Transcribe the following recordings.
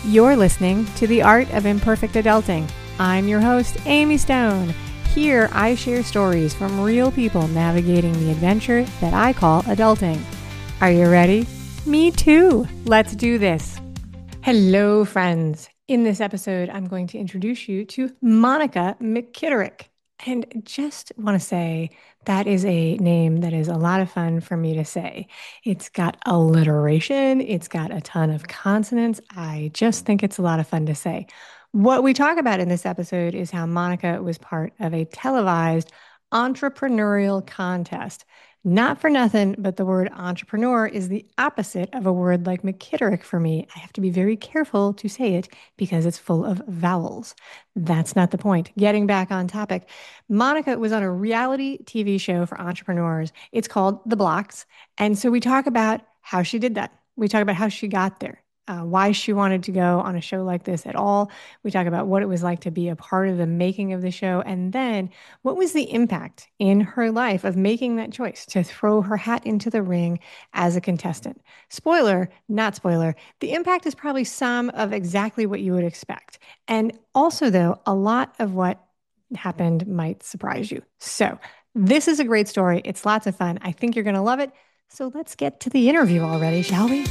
You're listening to The Art of Imperfect Adulting. I'm your host, Amy Stone. Here, I share stories from real people navigating the adventure that I call adulting. Are you ready? Me too. Let's do this. Hello, friends. In this episode, I'm going to introduce you to Monica McKitterick. And just want to say that is a name that is a lot of fun for me to say. It's got alliteration, it's got a ton of consonants. I just think it's a lot of fun to say. What we talk about in this episode is how Monica was part of a televised entrepreneurial contest. Not for nothing, but the word entrepreneur is the opposite of a word like McKitterick for me. I have to be very careful to say it because it's full of vowels. That's not the point. Getting back on topic, Monica was on a reality TV show for entrepreneurs. It's called The Blocks. And so we talk about how she did that. We talk about how she got there. Why she wanted to go on a show like this at all. We talk about what it was like to be a part of the making of the show. And then what was the impact in her life of making that choice to throw her hat into the ring as a contestant? Spoiler, not spoiler, the impact is probably some of exactly what you would expect. And also, though, a lot of what happened might surprise you. So this is a great story. It's lots of fun. I think you're going to love it. So let's get to the interview already, shall we?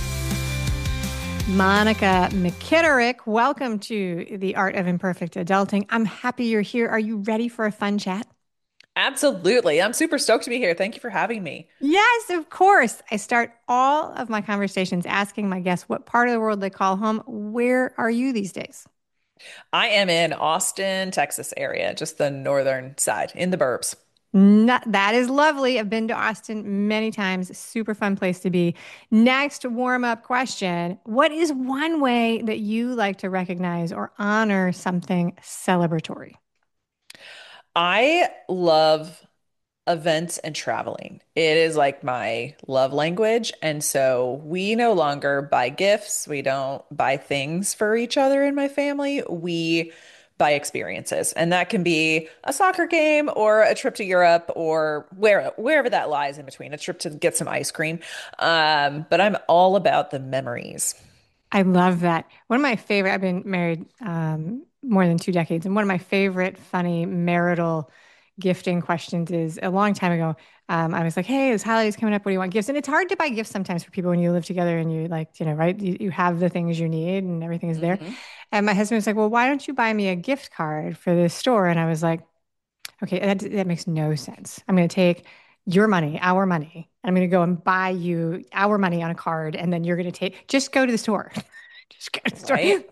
Monica McKitterick, welcome to The Art of Imperfect Adulting. I'm happy you're here. Are you ready for a fun chat? Absolutely. I'm super stoked to be here. Thank you for having me. Yes, of course. I start all of my conversations asking my guests what part of the world they call home. Where are you these days? I am in Austin, Texas area, just the northern side in the burbs. That is lovely. I've been to Austin many times. Super fun place to be. Next warm up question. What is one way that you like to recognize or honor something celebratory? I love events and traveling. It is like my love language. And so we no longer buy gifts. We don't buy things for each other in my family. We buy experiences. And that can be a soccer game or a trip to Europe or wherever that lies in between, a trip to get some ice cream. But I'm all about the memories. I love that. One of my favorite, I've been married more than 2 decades, and one of my favorite funny marital gifting questions is a long time ago. I was like, hey, this holiday's coming up. What do you want gifts? And it's hard to buy gifts sometimes for people when you live together and you like, right? You have the things you need and everything is there. Mhm. And my husband was like, well, why don't you buy me a gift card for this store? And I was like, okay, that makes no sense. I'm going to take your money, our money, and I'm going to go and buy you our money on a card, and then you're going to just go to the store. Just go to the store. Right?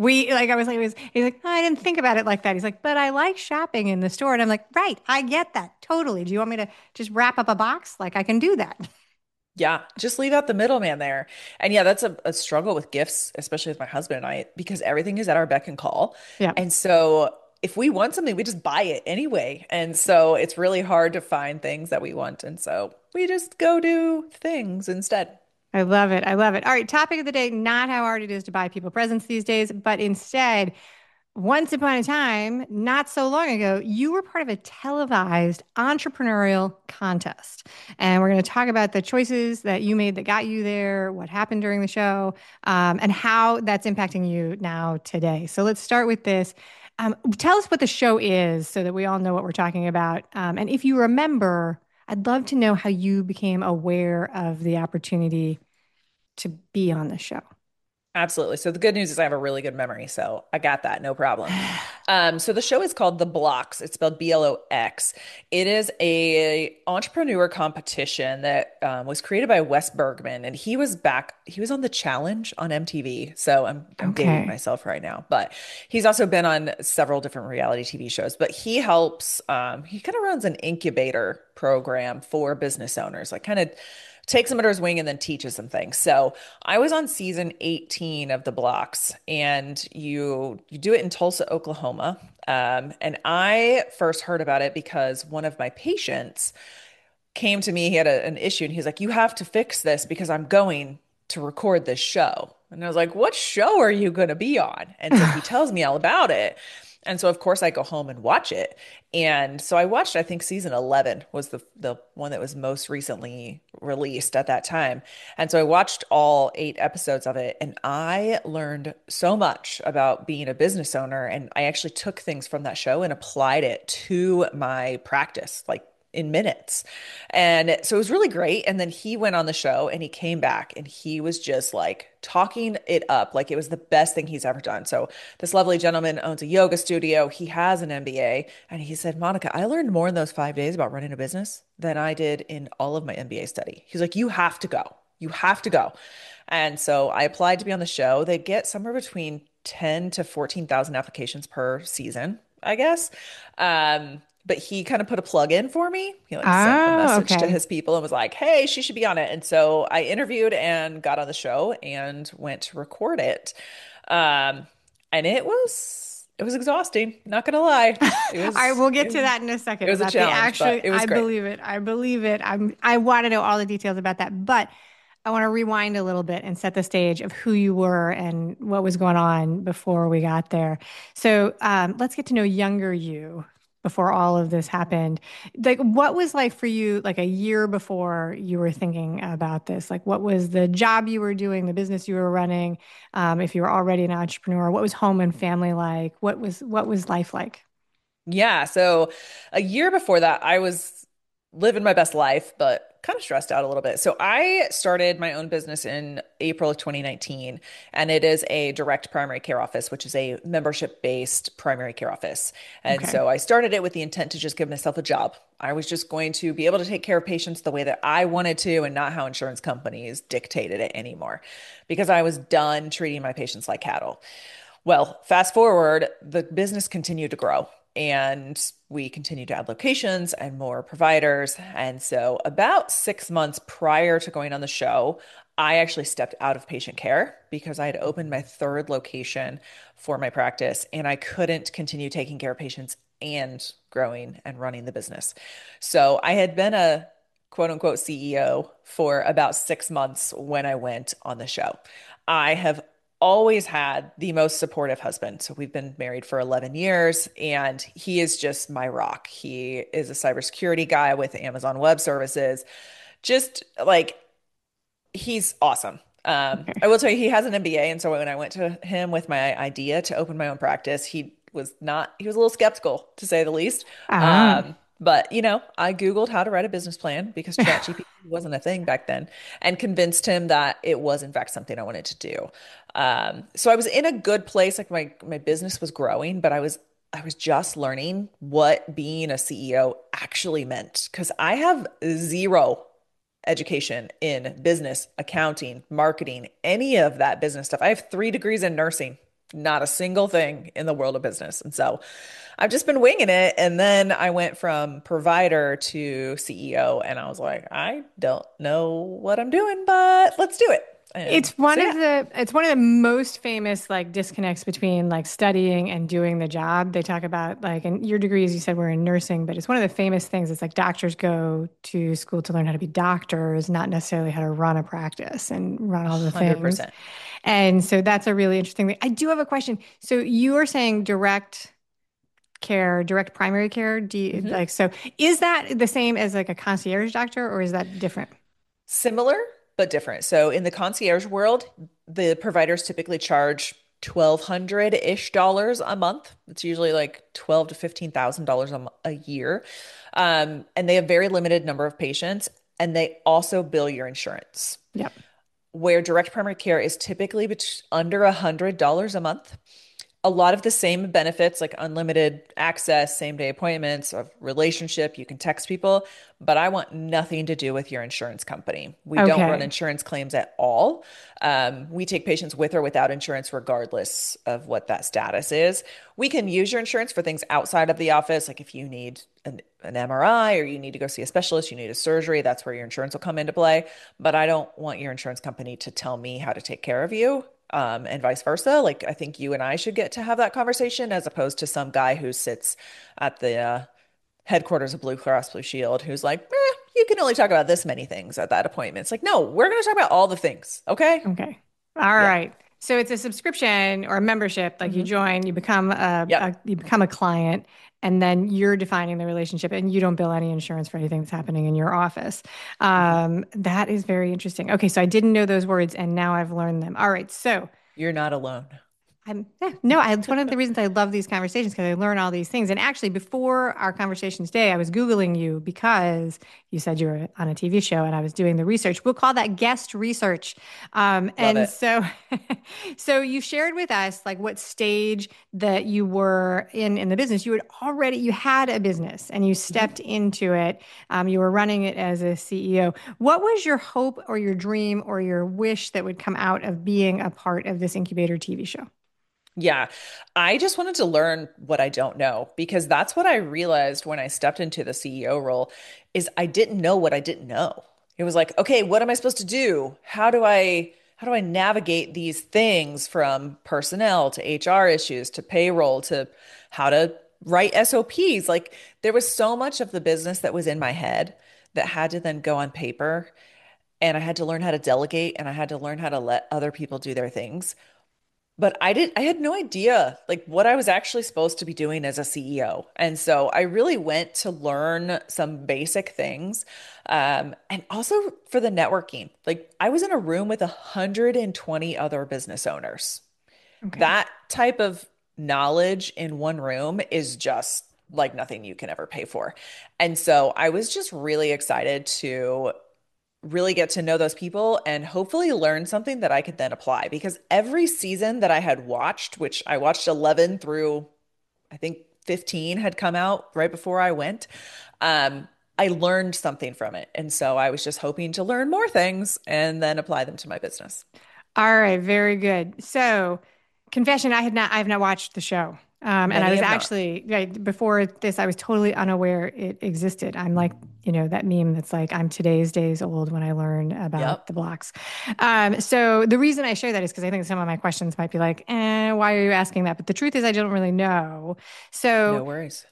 I was like, he's like, oh, I didn't think about it like that. He's like, but I like shopping in the store. And I'm like, right, I get that totally. Do you want me to just wrap up a box? Like I can do that. Yeah, just leave out the middleman there. And yeah, that's a struggle with gifts, especially with my husband and I, because everything is at our beck and call. Yeah. And so if we want something, we just buy it anyway. And so it's really hard to find things that we want. And so we just go do things instead. I love it. I love it. All right. Topic of the day, not how hard it is to buy people presents these days, but instead, once upon a time, not so long ago, you were part of a televised entrepreneurial contest. And we're going to talk about the choices that you made that got you there, what happened during the show, and how that's impacting you now today. So let's start with this. Tell us what the show is so that we all know what we're talking about. And if you remember, I'd love to know how you became aware of the opportunity to be on the show. Absolutely. So the good news is I have a really good memory, so I got that, no problem. So the show is called The Blocks. It's spelled Blox. It is a entrepreneur competition that was created by Wes Bergman, and he was back. He was on The Challenge on MTV. So I'm dating Okay. myself right now, but he's also been on several different reality TV shows. But he helps. He kind of runs an incubator program for business owners, like kind of takes them under his wing and then teaches them things. So I was on season 18 of The Blocks, and you do it in Tulsa, Oklahoma. And I first heard about it because one of my patients came to me. He had an issue, and he's like, "You have to fix this because I'm going to record this show." And I was like, what show are you going to be on? And so he tells me all about it. And so of course I go home and watch it. And so I watched, I think season 11 was the one that was most recently released at that time. And so I watched all 8 episodes of it and I learned so much about being a business owner. And I actually took things from that show and applied it to my practice, like in minutes. And so it was really great. And then he went on the show and he came back and he was just like talking it up like it was the best thing he's ever done. So this lovely gentleman owns a yoga studio. He has an MBA. And he said, Monica, I learned more in those 5 days about running a business than I did in all of my MBA study. He's like, you have to go. You have to go. And so I applied to be on the show. They get somewhere between 10 to 14,000 applications per season, I guess. But he kind of put a plug in for me. He like sent a Oh, message to okay. his people and was like, "Hey, she should be on it." And so I interviewed and got on the show and went to record it. Um, and it was exhausting, not gonna lie. It All right, was we'll get it, to that in a it second was a about the challenge, but actual. it was I great. believe it. I believe it. I want to know all the details about that, but I want to rewind a little bit and set the stage of who you were and what was going on before we got there. So let's get to know younger you before all of this happened. Like, what was like for you, like a year before you were thinking about this? Like, what was the job you were doing, the business you were running? If you were already an entrepreneur, what was home and family like? What was life like? Yeah, so a year before that, I was living my best life, but kind of stressed out a little bit. So I started my own business in April of 2019, and it is a direct primary care office, which is a membership-based primary care office. And Okay. so I started it with the intent to just give myself a job. I was just going to be able to take care of patients the way that I wanted to and not how insurance companies dictated it anymore, because I was done treating my patients like cattle. Well, fast forward, the business continued to grow and we continued to add locations and more providers. And so, about 6 months prior to going on the show, I actually stepped out of patient care because I had opened my third location for my practice and I couldn't continue taking care of patients and growing and running the business. So, I had been a quote unquote CEO for about 6 months when I went on the show. I have always had the most supportive husband. So we've been married for 11 years and he is just my rock. He is a cybersecurity guy with Amazon Web Services. Just like he's awesome. Okay. I will tell you, he has an MBA. And so when I went to him with my idea to open my own practice, he was a little skeptical to say the least. Ah. But I Googled how to write a business plan because ChatGPT wasn't a thing back then and convinced him that it was in fact something I wanted to do. So I was in a good place. Like my business was growing, but I was just learning what being a CEO actually meant because I have zero education in business, accounting, marketing, any of that business stuff. I have 3 degrees in nursing, not a single thing in the world of business. And so I've just been winging it. And then I went from provider to CEO, and I was like, I don't know what I'm doing, but let's do it. And It's one so, of yeah, the most famous like disconnects between like studying and doing the job. They talk about like in your degrees, you said were in nursing, but it's one of the famous things. It's like doctors go to school to learn how to be doctors, not necessarily how to run a practice and run all the things. 100%. And so that's a really interesting thing. I do have a question. So you are saying direct care, direct primary care? Do you, Mhm. like so is that the same as like a concierge doctor or is that different? Similar, but different. So in the concierge world, the providers typically charge 1,200-ish dollars a month. It's usually like 12 to $15,000 a year. And they have very limited number of patients, and they also bill your insurance. Yep. Where direct primary care is typically under $100 a month, a lot of the same benefits like unlimited access, same day appointments, of relationship. You can text people, but I want nothing to do with your insurance company. We don't run Okay. insurance claims at all. We take patients with or without insurance, regardless of what that status is. We can use your insurance for things outside of the office, like if you need an MRI or you need to go see a specialist, you need a surgery, that's where your insurance will come into play. But I don't want your insurance company to tell me how to take care of you and vice versa. Like, I think you and I should get to have that conversation as opposed to some guy who sits at the headquarters of Blue Cross Blue Shield who's like, you can only talk about this many things at that appointment. It's like, no, we're going to talk about all the things. Okay. Okay. All Yeah. right. So it's a subscription or a membership. Like you Hmm. join, Yep. you become a client, and then you're defining the relationship, and you don't bill any insurance for anything that's happening in your office. Hmm. That is very interesting. Okay, so I didn't know those words, and now I've learned them. All right, so You're not alone. it's one of the reasons I love these conversations because I learn all these things. And actually, before our conversation today, I was Googling you because you said you were on a TV show and I was doing the research. We'll call that guest research. Love And it. so, so you shared with us like what stage that you were in the business. You had a business and you Mhm. stepped into it. You were running it as a CEO. What was your hope or your dream or your wish that would come out of being a part of this incubator TV show? Yeah, I just wanted to learn what I don't know because that's what I realized when I stepped into the CEO role is I didn't know what I didn't know. It was like, okay, what am I supposed to do? How do I navigate these things from personnel to HR issues to payroll to how to write SOPs? Like there was so much of the business that was in my head that had to then go on paper, and I had to learn how to delegate, and I had to learn how to let other people do their things. But I had no idea like what I was actually supposed to be doing as a CEO. And so I really went to learn some basic things. And also for the networking. Like I was in a room with 120 other business owners. Okay. That type of knowledge in one room is just like nothing you can ever pay for. And so I was just really excited to really get to know those people and hopefully learn something that I could then apply. Because every season that I had watched, which I watched 11 through, I think 15 had come out right before I went, I learned something from it. And so I was just hoping to learn more things and then apply them to my business. All right, very good. So, confession, I have not watched the show. And I Many was have not. actually, right, before this, I was totally unaware it existed. I'm like, that meme that's like, I'm today's days old when I learn about Yep. the blocks. So the reason I share that is because I think some of my questions might be like, why are you asking that? But the truth is I don't really know. No So worries.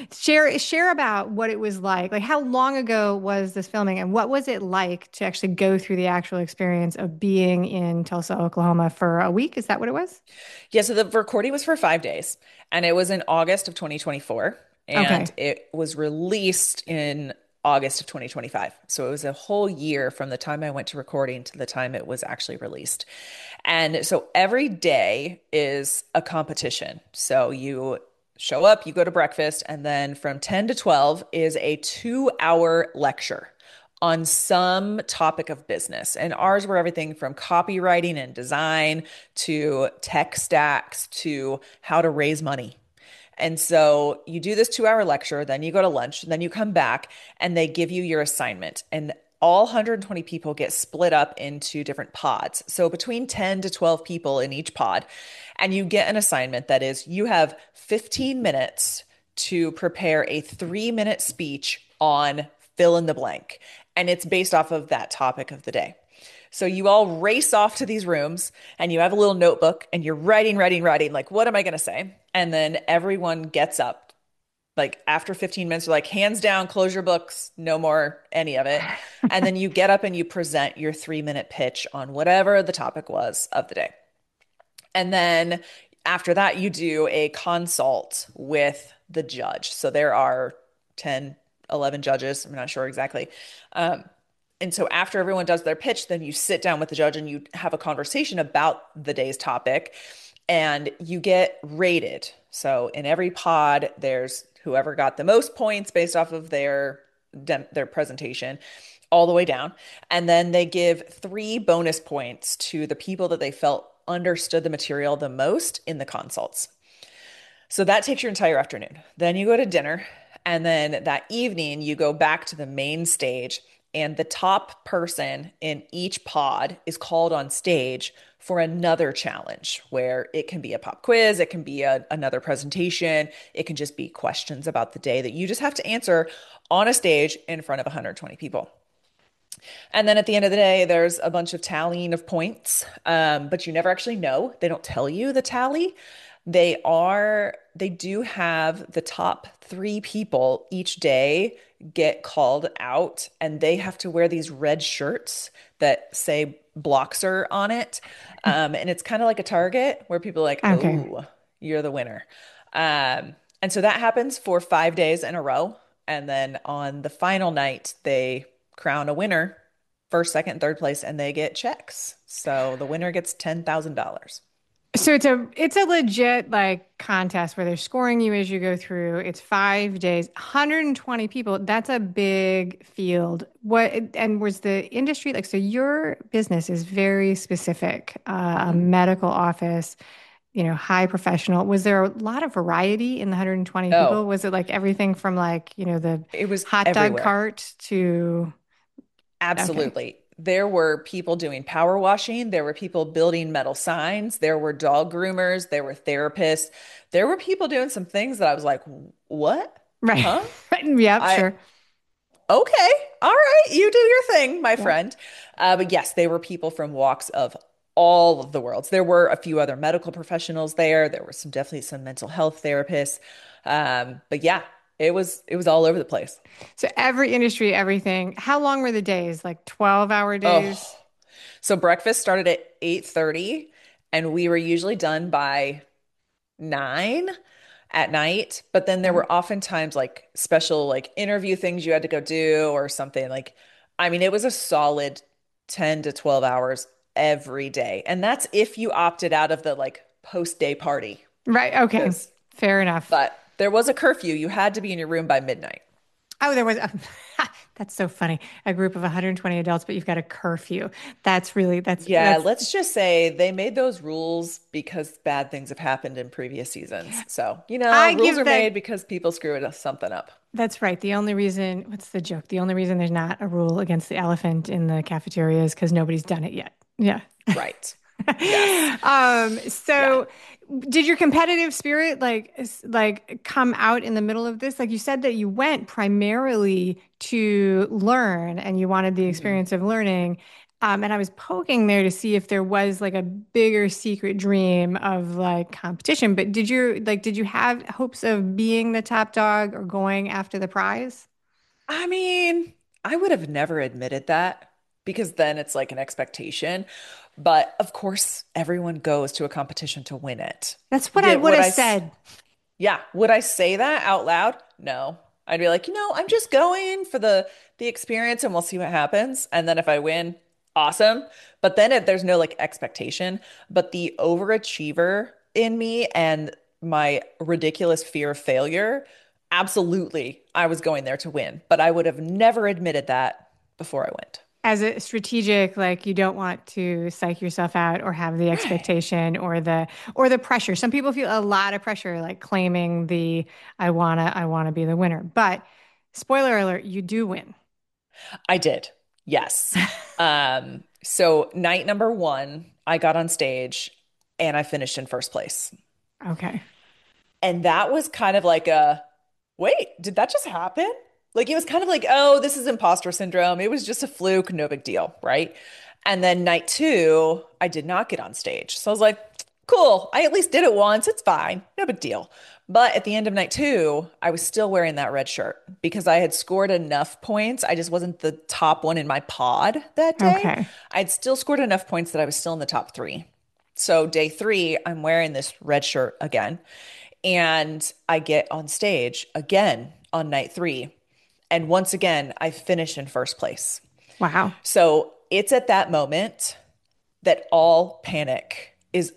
share about what it was like. Like how long ago was this filming and what was it like to actually go through the actual experience of being in Tulsa, Oklahoma for a week? Is that what it was? Yeah, so the recording was for 5 days and it was in August of 2024 and Okay. it was released in August of 2025. So it was a whole year from the time I went to recording to the time it was actually released. And so every day is a competition. So you show up, you go to breakfast, and then from 10 to 12 is a 2 hour lecture on some topic of business. And ours were everything from copywriting and design to tech stacks to how to raise money. And so you do this 2 hour lecture, then you go to lunch, then you come back and they give you your assignment. And all 120 people get split up into different pods. So between 10 to 12 people in each pod. And you get an assignment that is you have 15 minutes to prepare a 3 minute speech on fill in the blank. And it's based off of that topic of the day. So you all race off to these rooms and you have a little notebook and you're writing, like, what am I going to say? And then everyone gets up. Like after 15 minutes, you're like, hands down, close your books, no more any of it. And then you get up and you present your 3 minute pitch on whatever the topic was of the day. And then after that, you do a consult with the judge. So there are 10, 11 judges. I'm not sure exactly. Um, and so after everyone does their pitch, then you sit down with the judge and you have a conversation about the day's topic and you get rated. So in every pod, there's whoever got the most points based off of their presentation all the way down. And then they give 3 bonus points to the people that they felt understood the material the most in the consults. So that takes your entire afternoon. Then you go to dinner, and then that evening you go back to the main stage, and the top person in each pod is called on stage for another challenge where it can be a pop quiz, it can be another presentation, it can just be questions about the day that you just have to answer on a stage in front of 120 people. And then at the end of the day, there's a bunch of tallying of points, but you never actually know. They don't tell you the tally. They do have the top 3 people each day get called out, and they have to wear these red shirts that say Bloxer on it. And it's kind of like a Target where people are like, Okay. oh, you're the winner. And so that happens for 5 days in a row. And then on the final night, they crown a winner, first, second, third place, and they get checks. So the winner gets $10,000. So it's a legit like contest where they're scoring you as you go through. It's 5 days, 120 people. That's a big field. What and was the industry like? So your business is very specific, a Mhm. medical office, high professional. Was there a lot of variety in the 120 people? Oh, Was it like everything from like, the it was hot dog everywhere. cart to okay. Absolutely. There were people doing power washing. There were people building metal signs. There were dog groomers. There were therapists. There were people doing some things that I was like, what? Right. Huh? Yep, I, sure. okay. All right. You do your thing, my Yep. friend. But yes, they were people from walks of all of the worlds. There were a few other medical professionals there. There were definitely some mental health therapists. But yeah, it was all over the place. So every industry, everything. How long were the days? Like 12-hour days? Oh. So breakfast started at 8:30 and we were usually done by 9 at night, but then there Okay. were oftentimes like special like interview things you had to go do or something like I mean it was a solid 10 to 12 hours every day. And that's if you opted out of the like post-day party. Right. Okay. 'Cause- Fair enough. but there was a curfew. You had to be in your room by midnight. Oh, there was. That's so funny. A group of 120 adults, but you've got a curfew. That's really, Yeah, let's just say they made those rules because bad things have happened in previous seasons. So, I rules give are made that. because people screwed something up. That's right. The only reason, what's the joke? The only reason there's not a rule against the elephant in the cafeteria is because nobody's done it yet. Yeah. Right. Yes. Yeah. So did your competitive spirit like come out in the middle of this? Like you said that you went primarily to learn and you wanted the Mhm. experience of learning. And I was poking there to see if there was like a bigger secret dream of like competition. But did you have hopes of being the top dog or going after the prize? I mean, I would have never admitted that because then it's like an expectation. But of course, everyone goes to a competition to win it. That's what I would Would have I said. Yeah. Would I say that out loud? No. I'd be like, I'm just going for the experience and we'll see what happens. And then if I win, awesome. But then there's no like expectation. But the overachiever in me and my ridiculous fear of failure, absolutely, I was going there to win. But I would have never admitted that before I went. As a strategic, like you don't want to psych yourself out or have the Right. expectation or the pressure. Some people feel a lot of pressure, like claiming the I wanna be the winner. But spoiler alert, you do win. I did. Yes. So night number one, I got on stage and I finished in first place. Okay. And that was kind of like wait, did that just happen? Like it was kind of like, oh, this is imposter syndrome. It was just a fluke, no big deal, right? And then night two, I did not get on stage. So I was like, cool, I at least did it once. It's fine, no big deal. But at the end of night two, I was still wearing that red shirt because I had scored enough points. I just wasn't the top one in my pod that day. Okay. I'd still scored enough points that I was still in the top three. So day three, I'm wearing this red shirt again. And I get on stage again on night three. And once again, I finish in first place. Wow. So it's at that moment that all panic is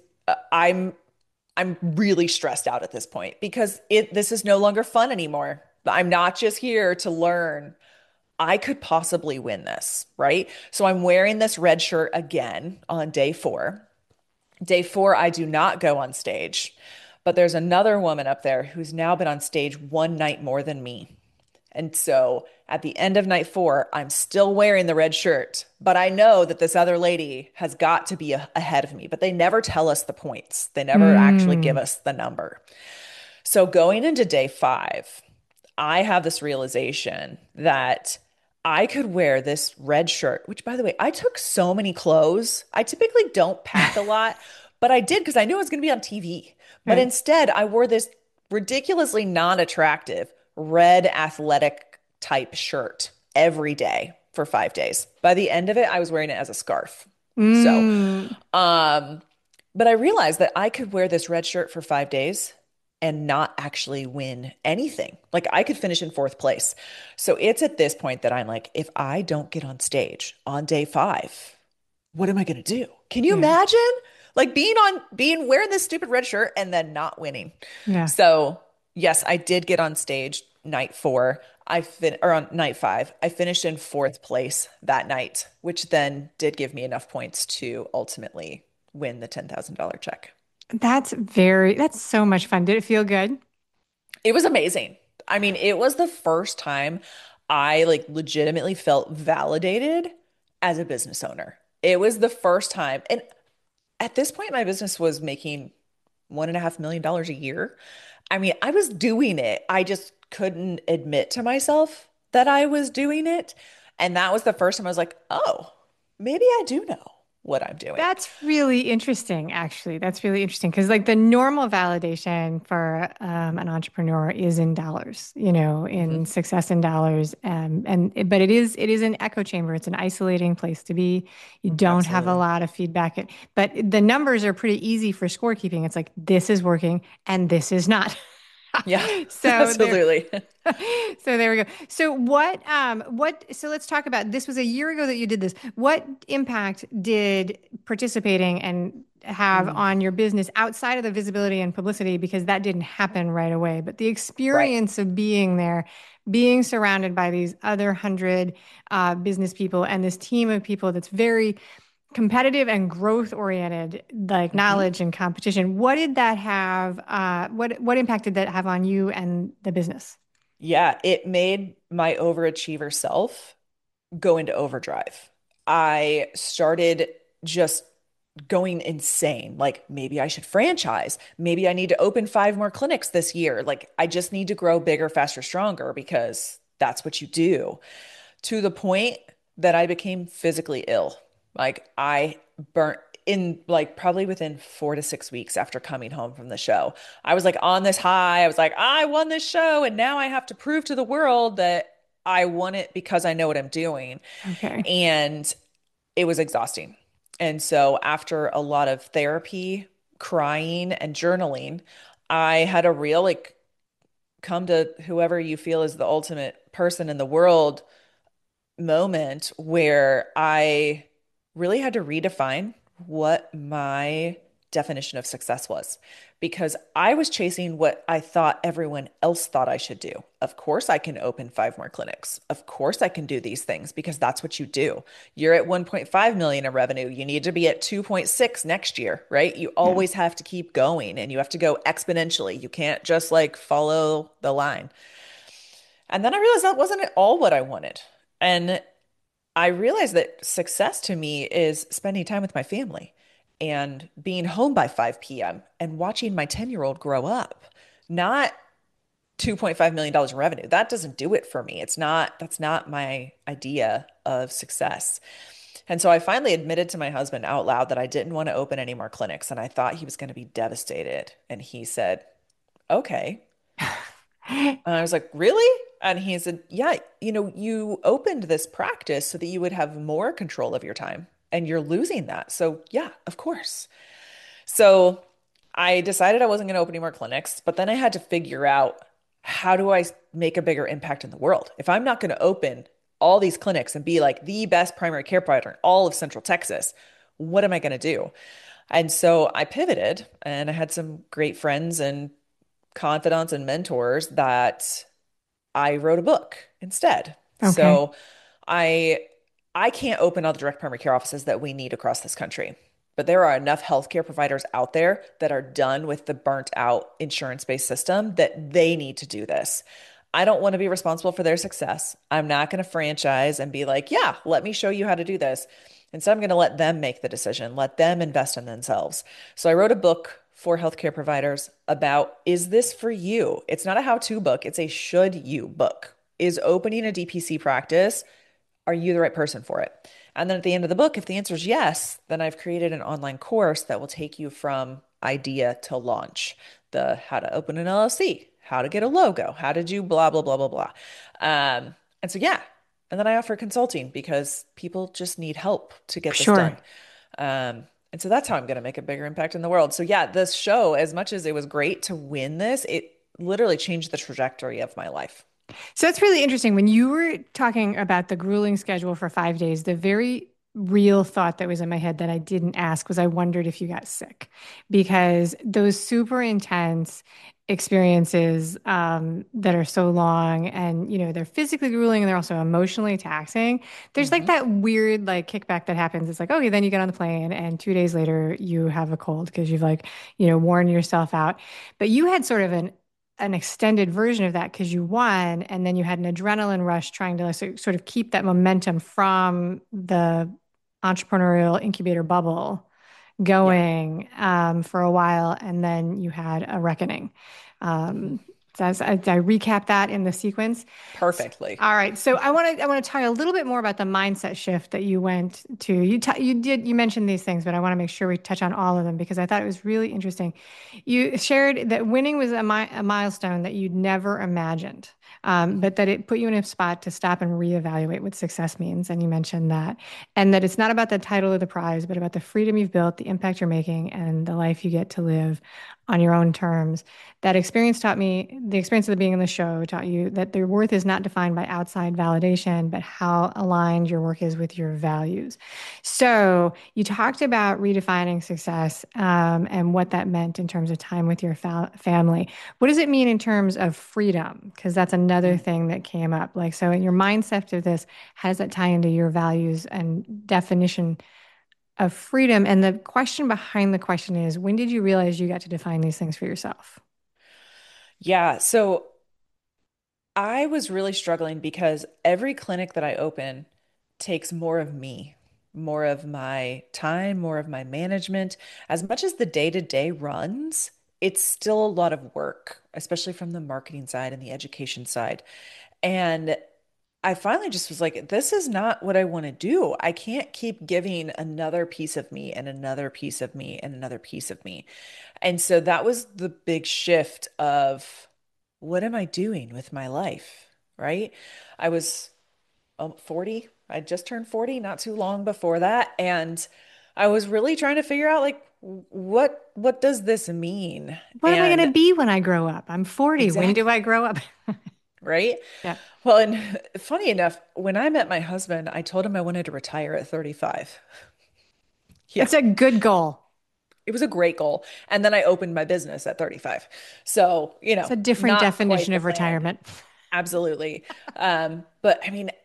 I'm really stressed out at this point because this is no longer fun anymore. I'm not just here to learn. I could possibly win this, right? So I'm wearing this red shirt again on day four. Day four, I do not go on stage, but there's another woman up there who's now been on stage one night more than me. And so at the end of night four, I'm still wearing the red shirt, but I know that this other lady has got to be ahead of me, but they never tell us the points. They never actually give Hmm. us the number. So going into day five, I have this realization that I could wear this red shirt, which by the way, I took so many clothes. I typically don't pack a lot, but I did because I knew I was going to be on TV. But Right. instead, I wore this ridiculously non-attractive red athletic type shirt every day for 5 days. By the end of it, I was wearing it as a scarf. So, Mm. um, but I realized that I could wear this red shirt for 5 days and not actually win anything. Like I could finish in fourth place. So it's at this point that I'm like, if I don't get on stage on day five, what am I going to do? Can you Yeah. imagine? Like being wearing this stupid red shirt and then not winning. Yeah. So, yes, I did get on stage night four. Or on night five. I finished in fourth place that night, which then did give me enough points to ultimately win the $10,000 check. That's so much fun. Did it feel good? It was amazing. I mean, it was the first time I like legitimately felt validated as a business owner. It was the first time. And at this point, my business was making $1.5 million a year. I mean, I was doing it. I just couldn't admit to myself that I was doing it. And that was the first time I was like, oh, maybe I do know what I'm doing. That's really interesting, actually. That's really interesting because, like, the normal validation for an entrepreneur is in dollars, Mhm. in success in dollars. But it is an echo chamber. It's an isolating place to be. You don't have a Absolutely. lot of feedback. But the numbers are pretty easy for scorekeeping. It's like this is working and this is not. Yeah, So there. absolutely. So there we go. So let's talk about this was a year ago that you did this. What impact did participating and have Mm, on your business outside of the visibility and publicity? Because that didn't happen right away, but the right. experience of being there, being surrounded by these other 100 business people and this team of people that's very competitive and growth oriented, like Mhm. knowledge and competition. What did that have? What impact did that have on you and the business? Yeah, it made my overachiever self go into overdrive. I started just going insane. Like maybe I should franchise. Maybe I need to open five more clinics this year. Like I just need to grow bigger, faster, stronger because that's what you do. To the point that I became physically ill. Like I burnt in like probably within 4 to 6 weeks after coming home from the show. I was like on this high. I was like, I won this show, and now I have to prove to the world that I won it because I know what I'm doing. Okay. And it was exhausting. And so after a lot of therapy, crying, and journaling, I had a real like come to whoever you feel is the ultimate person in the world moment where I really had to redefine what my definition of success was because I was chasing what I thought everyone else thought I should do. Of course, I can open five more clinics. Of course, I can do these things because that's what you do. You're at 1.5 million in revenue. You need to be at 2.6 next year, right? You Yeah. always have to keep going and you have to go exponentially. You can't just like follow the line. And then I realized that wasn't at all what I wanted. And I realized that success to me is spending time with my family and being home by 5 p.m. and watching my 10-year-old grow up, not $2.5 million in revenue. That doesn't do it for me. That's not my idea of success. And so I finally admitted to my husband out loud that I didn't want to open any more clinics and I thought he was going to be devastated. And he said, okay. And I was like, really? And he said, yeah, you opened this practice so that you would have more control of your time, and you're losing that. So, yeah, of course. So I decided I wasn't going to open any more clinics, but then I had to figure out how do I make a bigger impact in the world? If I'm not going to open all these clinics and be like the best primary care provider in all of Central Texas, what am I going to do? And so I pivoted and I had some great friends and confidants and mentors that I wrote a book instead. Okay. So I I can't open all the direct primary care offices that we need across this country. But there are enough healthcare providers out there that are done with the burnt out insurance-based system that they need to do this. I don't want to be responsible for their success. I'm not going to franchise and be like, yeah, let me show you how to do this. Instead, I'm going to let them make the decision, let them invest in themselves. So I wrote a book for healthcare providers about is this for you? It's not a how-to book, it's a should you book. Is opening a DPC practice, are you the right person for it? And then at the end of the book, if the answer is yes, then I've created an online course that will take you from idea to launch. The how to open an LLC, how to get a logo, how to do blah, blah, blah, blah, blah. And so, yeah. And then I offer consulting because people just need help to get this Sure. done. And so that's how I'm going to make a bigger impact in the world. So yeah, this show, as much as it was great to win this, it literally changed the trajectory of my life. So that's really interesting. When you were talking about the grueling schedule for 5 days, the very real thought that was in my head that I didn't ask was I wondered if you got sick because those super intense experiences that are so long and they're physically grueling and they're also emotionally taxing. There's like Hmm. that weird like kickback that happens. It's like, okay, then you get on the plane and 2 days later you have a cold because you've like, worn yourself out. But you had sort of an extended version of that because you won, and then you had an adrenaline rush trying to sort of keep that momentum from the entrepreneurial incubator bubble Yeah, going for a while, and then you had a reckoning. hmm, Um, so I recap that in the sequence. perfectly. All right, so I want to tell you a little bit more about the mindset shift that you went to. You mentioned these things, but I want to make sure we touch on all of them because I thought it was really interesting. You shared that winning was a milestone that you'd never imagined, Mhm. but that it put you in a spot to stop and reevaluate what success means. And you mentioned that, and that it's not about the title of the prize, but about the freedom you've built, the impact you're making, and the life you get to live on your own terms. That experience taught me, the experience of being in the show taught you that their worth is not defined by outside validation, but how aligned your work is with your values. So you talked about redefining success and what that meant in terms of time with your family. What does it mean in terms of freedom? Because that's another Mm. thing that came up. Like, so in your mindset of this, how does that tie into your values and definition of freedom? And the question behind the question is, when did you realize you got to define these things for yourself? Yeah, so I was really struggling because every clinic that I open takes more of me, more of my time, more of my management. As much as the day-to-day runs, it's still a lot of work, especially from the marketing side and the education side. And I finally just was like, this is not what I want to do. I can't keep giving another piece of me and another piece of me and another piece of me. And so that was the big shift of what am I doing with my life? Right? I was 40. I just turned 40 not too long before that. And I was really trying to figure out like what does this mean? What am I going And to be when I grow up? I'm 40. When do exactly, I grow up? right? Yeah. Well, and funny enough, when I met my husband, I told him I wanted to retire at 35. Yeah. It's a good goal. It was a great goal. And then I opened my business at 35. So, It's a different not quite definition the of plan. retirement. Absolutely. But I mean,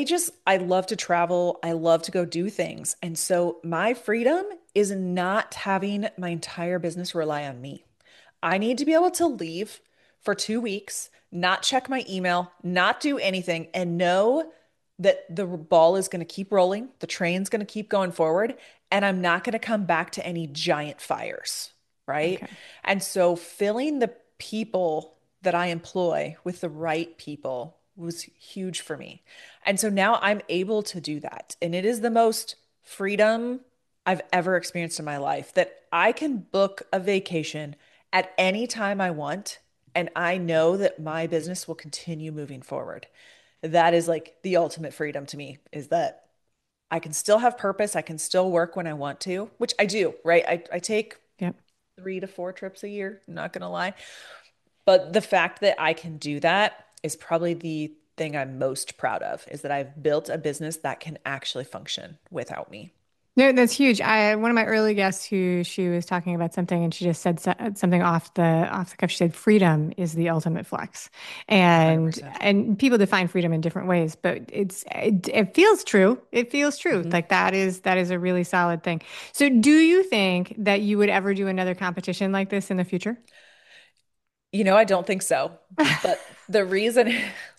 I love to travel. I love to go do things. And so my freedom is not having my entire business rely on me. I need to be able to leave for 2 weeks, not check my email, not do anything, and know that the ball is going to keep rolling, the train's going to keep going forward, and I'm not going to come back to any giant fires, right? Okay. And so filling the people that I employ with the right people was huge for me. And so now I'm able to do that. And it is the most freedom I've ever experienced in my life that I can book a vacation at any time I want. And I know that my business will continue moving forward. That is like the ultimate freedom to me is that I can still have purpose. I can still work when I want to, which I do, right? I take Yep. 3 to 4 trips a year, not gonna lie. But the fact that I can do that is probably the thing I'm most proud of is that I've built a business that can actually function without me. No, that's huge. One of my early guests who she was talking about something and she just said something off the cuff. She said freedom is the ultimate flex. And 100%. and people define freedom in different ways, but it feels true. It feels true. Hmm. Like that is a really solid thing. So do you think that you would ever do another competition like this in the future? I don't think so. But the reason,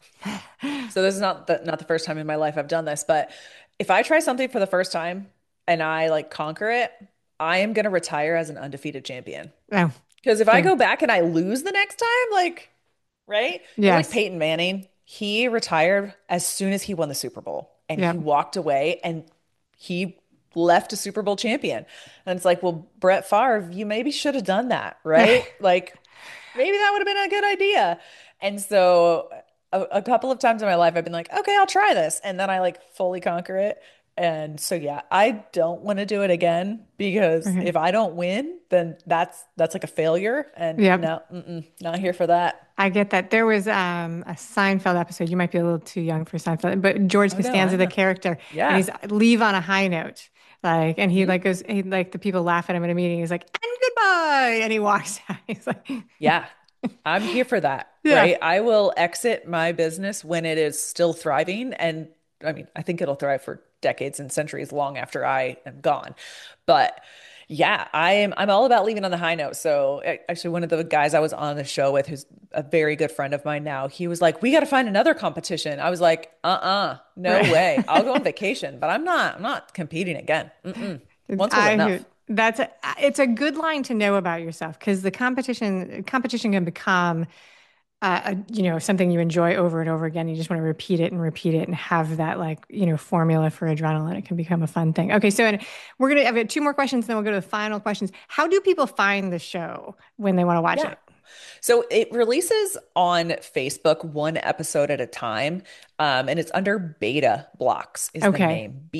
so this is not the first time in my life I've done this, but if I try something for the first time and I like conquer it, I am gonna retire as an undefeated champion. Oh, Because if I good. go back and I lose the next time, like, right? It's like Yes. Peyton Manning. He retired as soon as he won the Super Bowl and he Yep. walked away and he left a Super Bowl champion. And it's like, well, Brett Favre, you maybe should have done that, right? Like, maybe that would have been a good idea. And so a couple of times in my life, I've been like, okay, I'll try this. And then I like fully conquer it. And so yeah, I don't want to do it again because Okay. if I don't win, then that's like a failure. And Yep. no, not here for that. I get that. There was a Seinfeld episode. You might be a little too young for Seinfeld, but George Oh no, Costanza, I'm the a character, and yeah. he's leave on a high note. Like, and he Mhm. like goes, he like the people laugh at him in a meeting. He's like, and goodbye, and he walks out. He's like, Yeah. I'm here for that, yeah, right? I will exit my business when it is still thriving. And I mean, I think it'll thrive for decades and centuries long after I am gone. But yeah, I'm all about leaving on the high note. So actually one of the guys I was on the show with, who's a very good friend of mine now, he was like, we got to find another competition. I was like, no way. I'll go on right. vacation, but I'm not competing again. Once was I enough. that's it's a good line to know about yourself because the competition can become something you enjoy over and over again. You just want to repeat it and have that like, formula for adrenaline. It can become a fun thing. Okay, so and I've got two more questions, then we'll go to the final questions. How do people find the show when they want to watch Yeah. it? So it releases on Facebook one episode at a time, and it's under Beta Blocks is the Okay. name,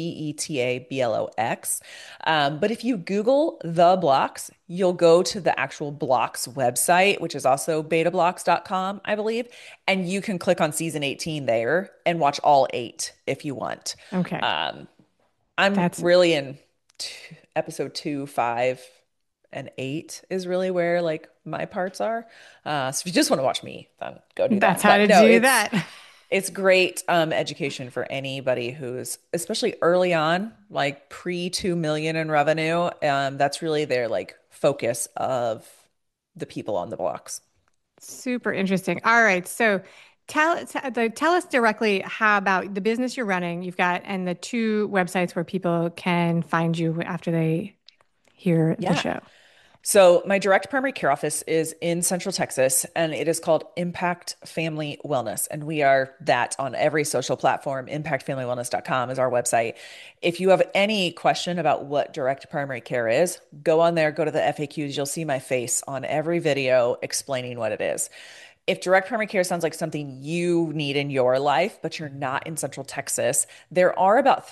Betablx. But if you Google the blocks, you'll go to the actual blocks website, which is also betablocks.com, I believe, and you can click on season 18 there and watch all eight if you want. Okay. Um, I'm That's really in episode two, five, and eight is really where like my parts are. So if you just want to watch me, then go do that's that. how But to no, do it's that. it's great education for anybody who's especially early on, like pre 2 million in revenue. That's really their like focus of the people on the blocks. Super interesting. All right. So tell us directly how about the business you're running, you've got, and the two websites where people can find you after they hear the Yeah. show. So, my direct primary care office is in Central Texas, and it is called Impact Family Wellness. And we are that on every social platform. ImpactFamilyWellness.com is our website. If you have any question about what direct primary care is, go on there, go to the FAQs. You'll see my face on every video explaining what it is. If direct primary care sounds like something you need in your life, but you're not in Central Texas, there are about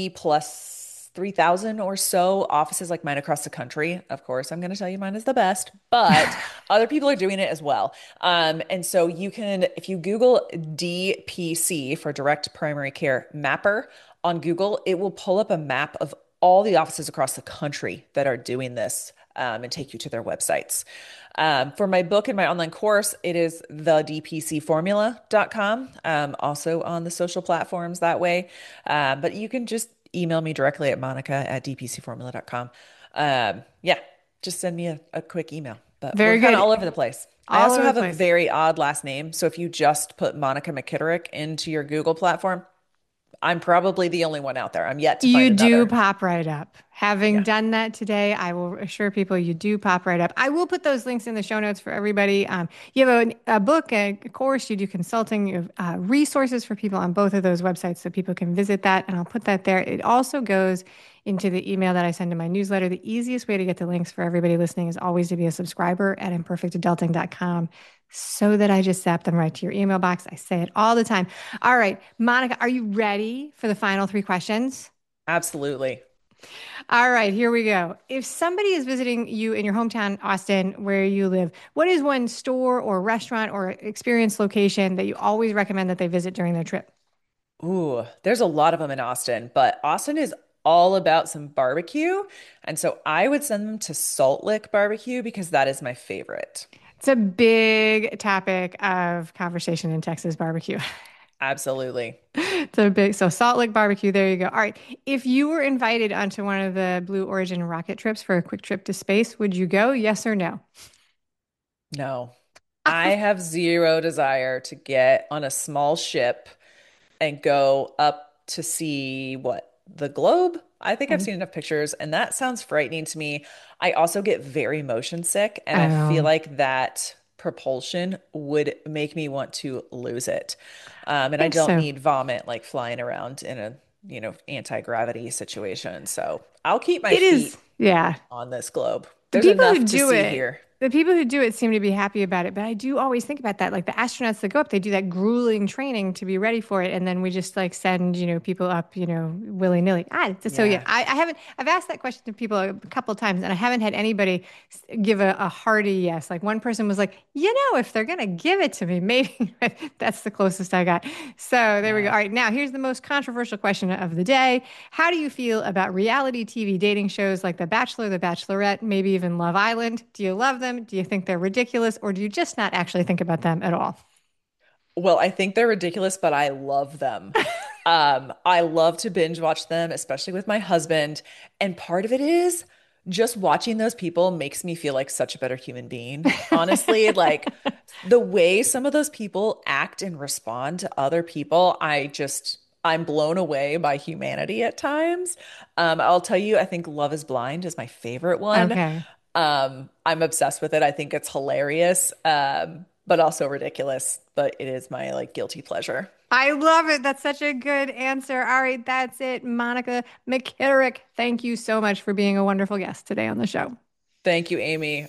3,000 or so offices like mine across the country. Of course, I'm going to tell you mine is the best, but other people are doing it as well. And so you can, if you Google DPC for direct primary care mapper on Google, it will pull up a map of all the offices across the country that are doing this and take you to their websites. For my book and my online course, it is thedpcformula.com, also on the social platforms that way. But you can just email me directly at monica@dpcformula.com. Yeah, just send me a quick email. But we're Very kind of good. all over the place. I All also over the have a place. very odd last name. So if you just put Monica McKitterick into your Google platform, I'm probably the only one out there. I'm yet to You find do another. pop right up. Having Yeah. done that today, I will assure people you do pop right up. I will put those links in the show notes for everybody. You have a book, a course, you do consulting, you have resources for people on both of those websites so people can visit that, and I'll put that there. It also goes into the email that I send to my newsletter. The easiest way to get the links for everybody listening is always to be a subscriber at imperfectadulting.com so that I just zap them right to your email box. I say it all the time. All right, Monica, are you ready for the final three questions? Absolutely. All right, here we go. If somebody is visiting you in your hometown, Austin, where you live, what is one store or restaurant or experience location that you always recommend that they visit during their trip? Ooh, there's a lot of them in Austin, but Austin is all about some barbecue. And so I would send them to Salt Lick Barbecue because that is my favorite. It's a big topic of conversation in Texas barbecue. Absolutely. It's a big, so Salt Lick Barbecue, there you go. All right. If you were invited onto one of the Blue Origin rocket trips for a quick trip to space, would you go? Yes or no? No, I have zero desire to get on a small ship and go up to see what the globe. I think I've And seen enough pictures, and that sounds frightening to me. I also get very motion sick, and I feel oh, like that propulsion would make me want to lose it. I And I think don't so. need vomit like flying around in a, anti-gravity situation. So I'll keep my It is, feet yeah. on this globe. The There's people who enough to do see it, here. The people who do it seem to be happy about it, but I do always think about that. Like the astronauts that go up, they do that grueling training to be ready for it, and then we just like send people up willy nilly. So yeah, Yeah. I haven't. I've asked that question to people a couple of times, and I haven't had anybody give a hearty yes. Like one person was like, if they're gonna give it to me, maybe that's the closest I got. So there we go. Yeah. All right, now here's the most controversial question of the day. How do you feel about reality TV dating shows like The Bachelor, The Bachelorette, maybe even Love Island? Do you love them? Do you think they're ridiculous? Or do you just not actually think about them at all? Well, I think they're ridiculous, but I love them. I love to binge watch them, especially with my husband. And part of it is just watching those people makes me feel like such a better human being. Honestly, like the way some of those people act and respond to other people, I'm blown away by humanity at times. I'll tell you, I think Love is Blind is my favorite one. Okay. I'm obsessed with it. I think it's hilarious, but also ridiculous. But it is my like guilty pleasure. I love it. That's such a good answer. All right, that's it. Monica McKitterick, thank you so much for being a wonderful guest today on the show. Thank you, Amy.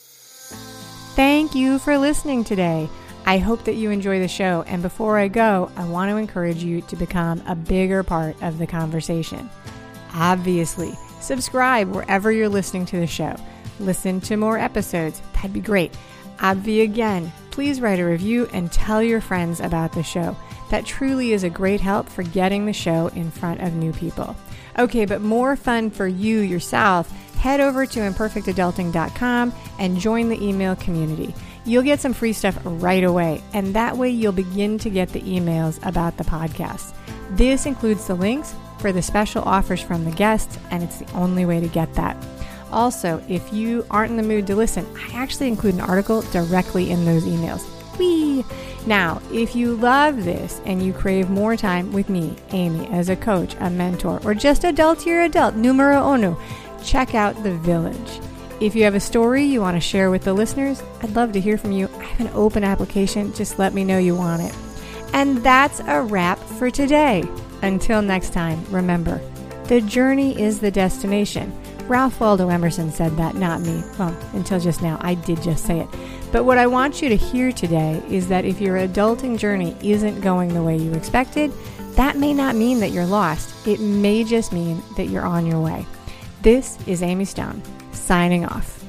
Thank you for listening today. I hope that you enjoy the show. And before I go, I want to encourage you to become a bigger part of the conversation. Obviously, subscribe wherever you're listening to the show. Listen to more episodes. That'd be great. Obvi again, please write a review and tell your friends about the show. That truly is a great help for getting the show in front of new people. Okay, but more fun for you yourself, head over to imperfectadulting.com and join the email community. You'll get some free stuff right away, and that way you'll begin to get the emails about the podcast. This includes the links for the special offers from the guests, and it's the only way to get that. Also, if you aren't in the mood to listen, I actually include an article directly in those emails. Whee! Now, if you love this and you crave more time with me, Amy, as a coach, a mentor, or just adultier adult, numero uno, check out The Village. If you have a story you want to share with the listeners, I'd love to hear from you. I have an open application. Just let me know you want it. And that's a wrap for today. Until next time, remember, the journey is the destination. Ralph Waldo Emerson said that, not me. Well, until just now, I did just say it. But what I want you to hear today is that if your adulting journey isn't going the way you expected, that may not mean that you're lost. It may just mean that you're on your way. This is Amy Stone, signing off.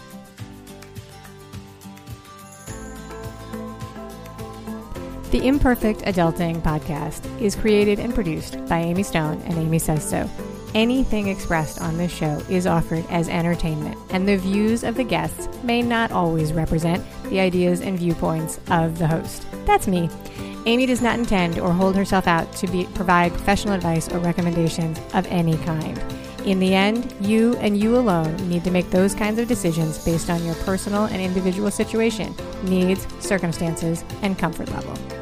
The Imperfect Adulting Podcast is created and produced by Amy Stone and Amy Says So. Anything expressed on this show is offered as entertainment, and the views of the guests may not always represent the ideas and viewpoints of the host. That's me. Amy does not intend or hold herself out to provide professional advice or recommendations of any kind. In the end, you and you alone need to make those kinds of decisions based on your personal and individual situation, needs, circumstances, and comfort level.